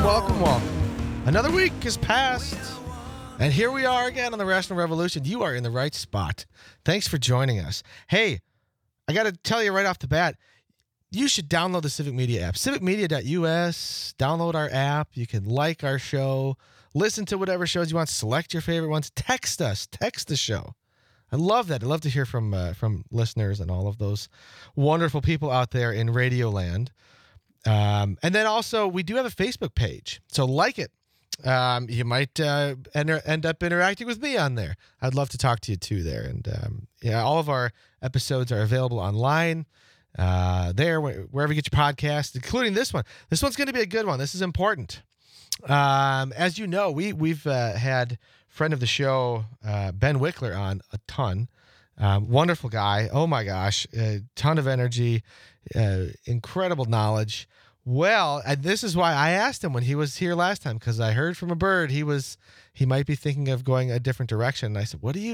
welcome. Another week has passed, and here we are again on the Rational Revolution. You are in the right spot. Thanks for joining us. Hey, I got to tell you right off the bat, you should download the Civic Media app. civicmedia.us. Download our app. You can like our show, listen to whatever shows you want, select your favorite ones, text us, text the show. I love that. I love to hear from listeners and all of those wonderful people out there in Radio Land. And then also, we do have a Facebook page, so like it. You might end up interacting with me on there. I'd love to talk to you too there. And all of our episodes are available online there, wherever you get your podcast, including this one. This one's going to be a good one. This is important. As you know, we've had friend of the show, Ben Wickler, on a ton. Wonderful guy. Oh my gosh. A ton of energy, incredible knowledge. Well, this is why I asked him when he was here last time, because I heard from a bird he might be thinking of going a different direction. And I said, what's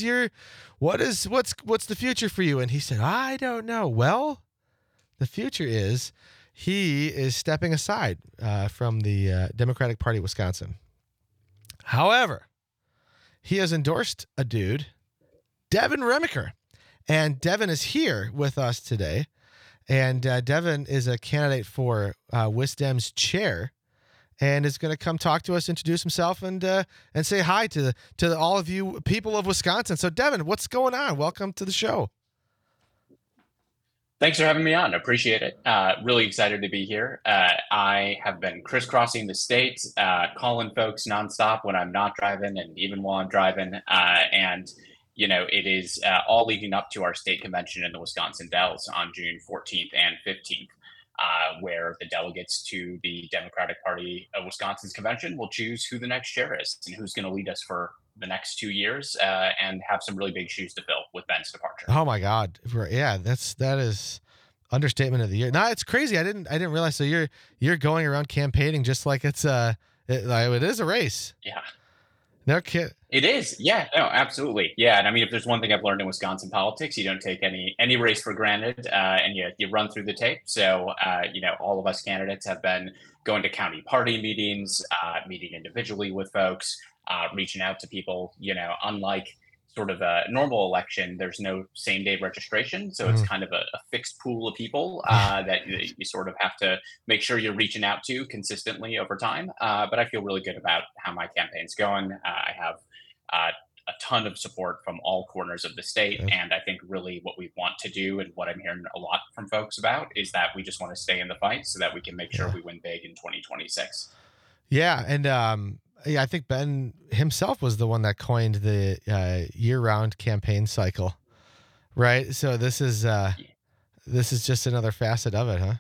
the future for you? And he said, I don't know. Well, the future is he is stepping aside from the Democratic Party of Wisconsin. However, he has endorsed a dude, Devin Remiker. And Devin is here with us today. And Devin is a candidate for WisDem's chair, and is going to come talk to us, introduce himself, and say hi to all of you people of Wisconsin. So, Devin, what's going on? Welcome to the show. Thanks for having me on. Appreciate it. Really excited to be here. I have been crisscrossing the state, calling folks nonstop when I'm not driving and even while I'm driving. It is all leading up to our state convention in the Wisconsin Dells on June 14th and 15th, where the delegates to the Democratic Party of Wisconsin's convention will choose who the next chair is and who's going to lead us for the next 2 years and have some really big shoes to fill with Ben's departure. Oh my God. Yeah, that is understatement of the year. No, it's crazy. I didn't realize. So you're going around campaigning just like it is a race. Yeah. No kid. It is. Yeah, no, absolutely. Yeah. And I mean, if there's one thing I've learned in Wisconsin politics, you don't take any race for granted, and you run through the tape. So, all of us candidates have been going to county party meetings, meeting individually with folks, reaching out to people. Unlike sort of a normal election, there's no same day registration. So it's kind of a fixed pool of people that you sort of have to make sure you're reaching out to consistently over time. But I feel really good about how my campaign's going. I have a ton of support from all corners of the state. Okay. And I think really what we want to do, and what I'm hearing a lot from folks about, is that we just want to stay in the fight so that we can make sure we win big in 2026. Yeah. And I think Ben himself was the one that coined the year-round campaign cycle, right? So this is just another facet of it, huh?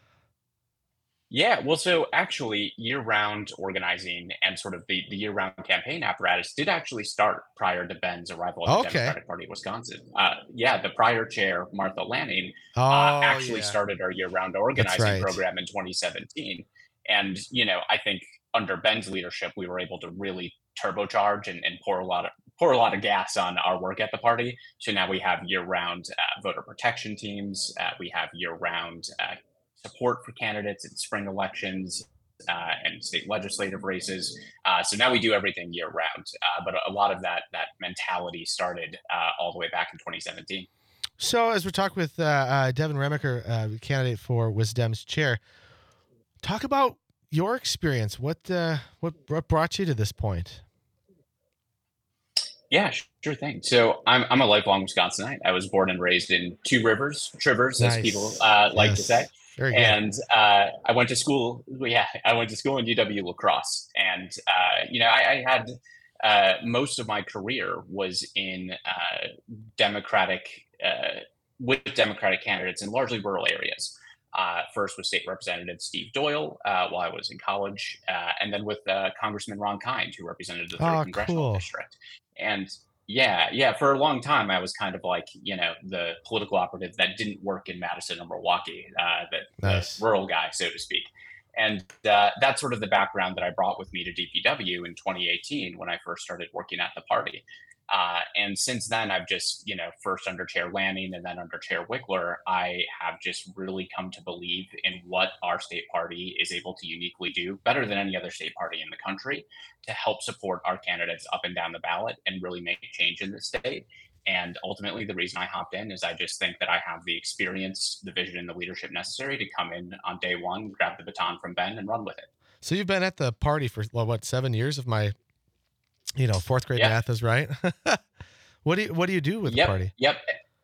Yeah, well, so actually, year-round organizing and sort of the year-round campaign apparatus did actually start prior to Ben's arrival at the Democratic Party of Wisconsin. The prior chair, Martha Lanning, actually started our year-round organizing program in 2017. And, I think under Ben's leadership, we were able to really turbocharge and pour a lot of gas on our work at the party. So now we have year-round voter protection teams. We have year-round support for candidates in spring elections and state legislative races. So now we do everything year round. But a lot of that mentality started all the way back in 2017. So as we're talking with Devin Remiker, candidate for WisDem's chair, talk about your experience. What brought you to this point? Yeah, sure thing. So I'm a lifelong Wisconsinite. I was born and raised in Trivers, as people like to say. And I went to school. I went to school in UW La Crosse, and I had most of my career was in with Democratic candidates in largely rural areas. First with State Representative Steve Doyle while I was in college, and then with Congressman Ron Kind, who represented the 3rd Congressional District. And for a long time, I was kind of like, the political operative that didn't work in Madison or Milwaukee, the rural guy, so to speak. And that's sort of the background that I brought with me to DPW in 2018 when I first started working at the party. And since then, I've just, first under Chair Lanning and then under Chair Wickler, I have just really come to believe in what our state party is able to uniquely do better than any other state party in the country to help support our candidates up and down the ballot and really make change in the state. And ultimately, the reason I hopped in is I just think that I have the experience, the vision, and the leadership necessary to come in on day one, grab the baton from Ben, and run with it. So you've been at the party for well, what, 7 years of my, fourth grade Yeah. math is right. What do you do with the Yep. party? Yep.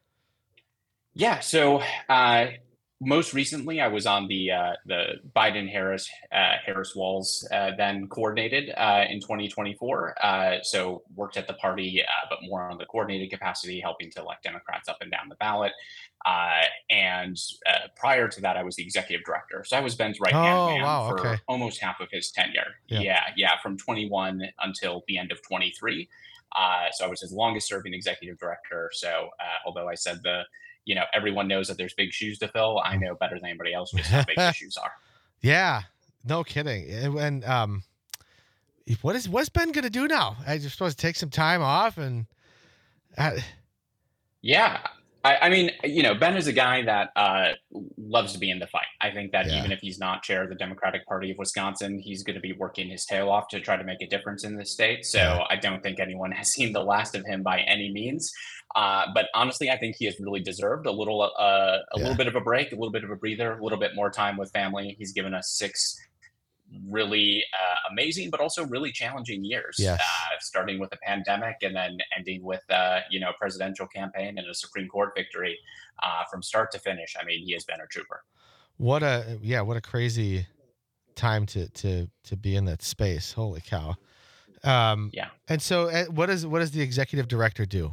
Yeah. So most recently, I was on the Biden Harris Walls then coordinated in 2024. So worked at the party, but more on the coordinated capacity, helping to elect Democrats up and down the ballot. And prior to that, I was the executive director. So I was Ben's right hand Oh, man wow. for Okay. almost half of his tenure. Yeah. Yeah, from 21 until the end of 23. So I was his longest serving executive director. So although I said everyone knows that there's big shoes to fill, I know better than anybody else just how big the shoes are. Yeah. No kidding. And what's Ben gonna do now? I just supposed to take some time off and uh, Yeah. I mean, Ben is a guy that loves to be in the fight. I think that yeah. even if he's not chair of the Democratic Party of Wisconsin, he's going to be working his tail off to try to make a difference in this state. Yeah. So I don't think anyone has seen the last of him by any means. But honestly, I think he has really deserved a little Yeah. bit of a break, a little bit of a breather, a little bit more time with family. He's given us 6 really amazing, but also really challenging years, Yes. starting with a pandemic and then ending with, presidential campaign and a Supreme Court victory from start to finish. I mean, he has been a trooper. What a crazy time to be in that space. Holy cow. Um Yeah. and so what does the executive director do?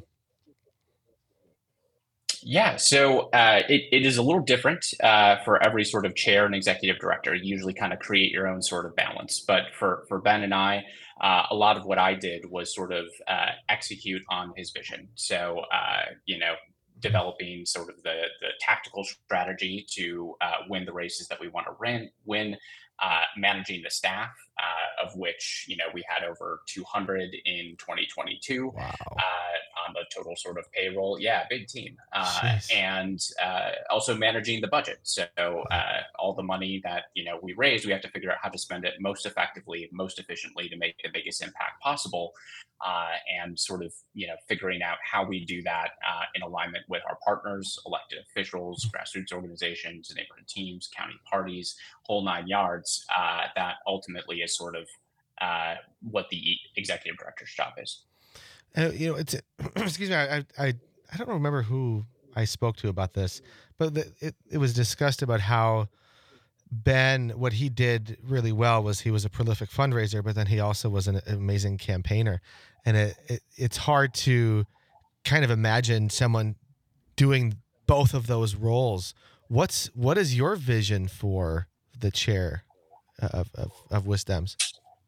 Yeah, so it is a little different for every sort of chair and executive director. You usually kind of create your own sort of balance. But for Ben and I, a lot of what I did was sort of execute on his vision. So developing sort of the tactical strategy to win the races that we want to win, managing the staff, of which we had over 200 in 2022 Wow. on the total sort of payroll. Yeah, big team. Jeez. And also managing the budget. So Yeah. all the money that we raise, we have to figure out how to spend it most effectively, most efficiently to make the biggest impact possible. And sort of figuring out how we do that in alignment with our partners, elected officials, grassroots organizations, neighborhood teams, county parties, whole 9 yards. That ultimately is sort of what the executive director's job is. It's excuse me. I don't remember who I spoke to about this, but it was discussed about how Ben, what he did really well was he was a prolific fundraiser, but then he also was an amazing campaigner, and it's hard to kind of imagine someone doing both of those roles. What is your vision for the chair of Wisdems?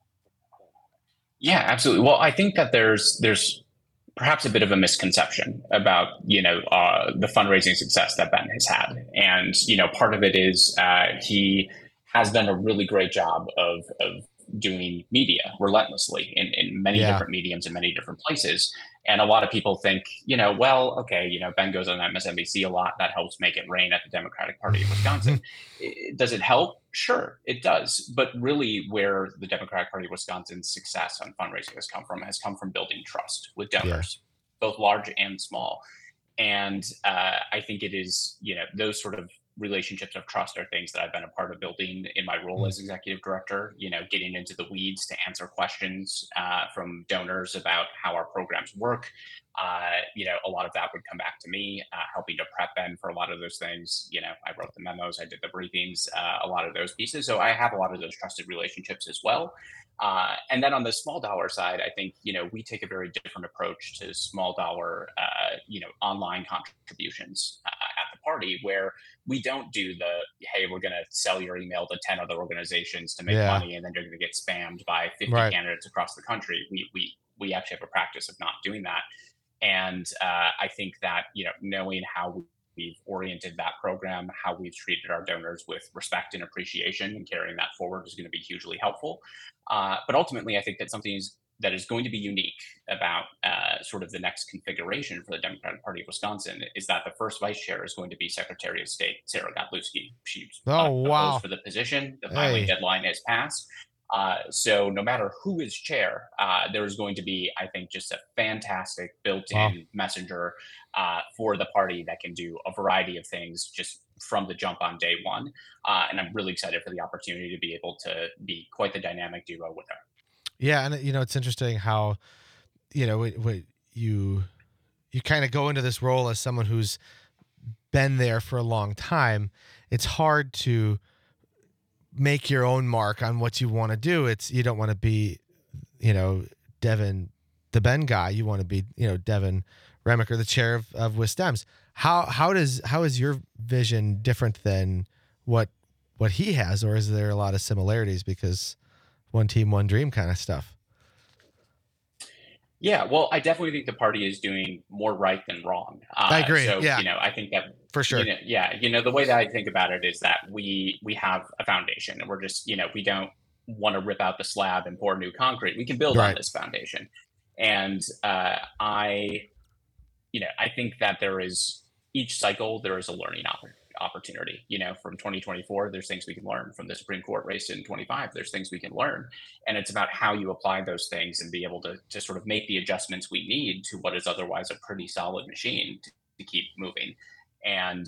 Yeah, absolutely. Well, I think that there's perhaps a bit of a misconception about the fundraising success that Ben has had, and part of it is he has done a really great job of doing media relentlessly in many Yeah. different mediums in many different places. And a lot of people think, well, okay, Ben goes on MSNBC a lot. That helps make it rain at the Democratic Party of Wisconsin. Does it help? Sure, it does. But really, where the Democratic Party of Wisconsin's success on fundraising has come from building trust with Yeah. donors, both large and small. And I think it is, those sort of relationships of trust are things that I've been a part of building in my role Mm. as executive director, getting into the weeds to answer questions from donors about how our programs work. A lot of that would come back to me, helping to prep Ben for a lot of those things. I wrote the memos, I did the briefings, a lot of those pieces. So I have a lot of those trusted relationships as well. And then on the small dollar side, I think we take a very different approach to small dollar, online contributions at the party, where we don't do the hey, we're going to sell your email to 10 other organizations to make Yeah. money, and then you're going to get spammed by 50 Right. candidates across the country. We actually have a practice of not doing that, and I think that knowing how we've oriented that program, how we've treated our donors with respect and appreciation, and carrying that forward is going to be hugely helpful. But ultimately, I think that something is that is going to be unique about sort of the next configuration for the Democratic Party of Wisconsin is that the first vice chair is going to be Secretary of State Sarah Godlewski. She's Oh, unopposed wow. for the position. The filing Hey. deadline has passed. So no matter who is chair, there is going to be, I think, just a fantastic Wow. built-in messenger for the party that can do a variety of things just from the jump on day one. And I'm really excited for the opportunity to be able to be quite the dynamic duo with her. Yeah, and it's interesting how you you kind of go into this role as someone who's been there for a long time. It's hard to make your own mark on what you want to do. It's you don't want to be, Devin, the Ben guy. You want to be, Devin Remiker, the chair of Wisdems. How is your vision different than what he has, or is there a lot of similarities because one team, one dream kind of stuff? Yeah, well, I definitely think the party is doing more right than wrong. I agree. So Yeah, I think that for sure. yeah, the way that I think about it is that we have a foundation, and we're just we don't want to rip out the slab and pour new concrete. We can build on Right. this foundation, and I think that there is each cycle there is a learning opportunity. From 2024, there's things we can learn from the Supreme Court race in 25. There's things we can learn, and it's about how you apply those things and be able to sort of make the adjustments we need to what is otherwise a pretty solid machine to keep moving. And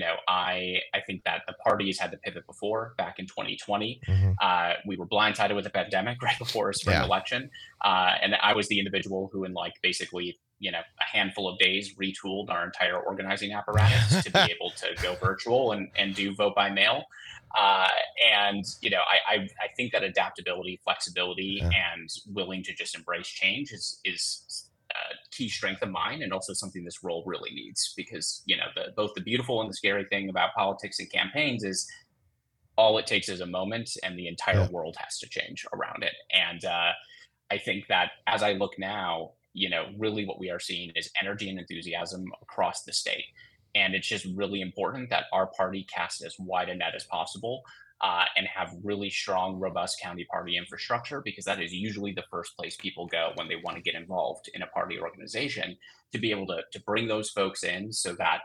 I think that the party has had to pivot before. Back in 2020, Hmm. we were blindsided with a pandemic right before a spring Yeah. election, and I was the individual who, in like basically a handful of days, retooled our entire organizing apparatus to be able to go virtual and do vote by mail. Uh, and I think that adaptability, flexibility, Yeah. and willing to just embrace change is key strength of mine, and also something this role really needs, because both the beautiful and the scary thing about politics and campaigns is all it takes is a moment and the entire Yeah. world has to change around it. And I think that as I look now, really what we are seeing is energy and enthusiasm across the state. And it's just really important that our party cast as wide a net as possible, and have really strong, robust county party infrastructure, because that is usually the first place people go when they want to get involved in a party organization, to be able to bring those folks in so that,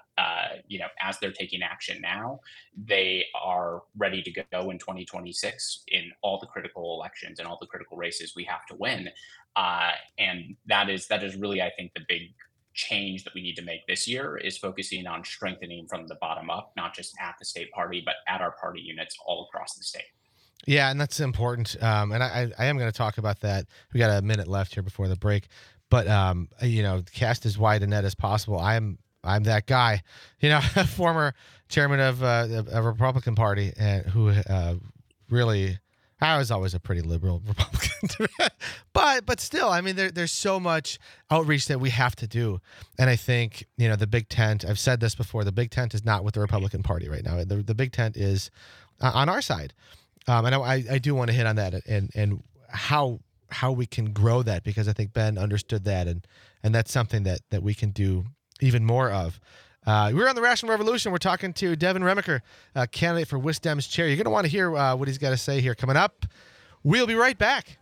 as they're taking action now, they are ready to go in 2026 in all the critical elections and all the critical races we have to win. And that is really, I think, the big change that we need to make this year, is focusing on strengthening from the bottom up, not just at the state party, but at our party units all across the state. Yeah, and that's important. And I am going to talk about that. We got a minute left here before the break, but cast as wide a net as possible. I'm that guy, former chairman of a Republican Party, and who really. I was always a pretty liberal Republican, but still, I mean, there's so much outreach that we have to do, and I think the big tent. I've said this before. The big tent is not with the Republican Party right now. The big tent is on our side. And I do want to hit on that and how we can grow that, because I think Ben understood that, and that's something that we can do even more of. We're on the Rational Revolution. We're talking to Devin Remiker, candidate for Wisdom's chair. You're going to want to hear what he's got to say here coming up. We'll be right back.